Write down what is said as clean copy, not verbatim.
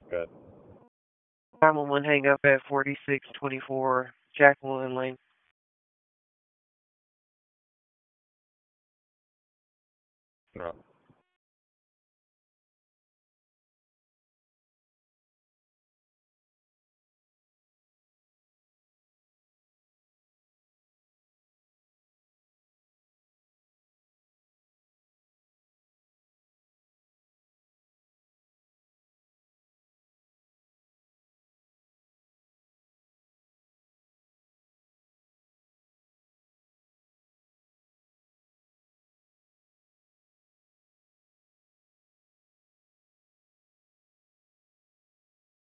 Good. 911 hang up at 4624 Jacqueline Lane. No.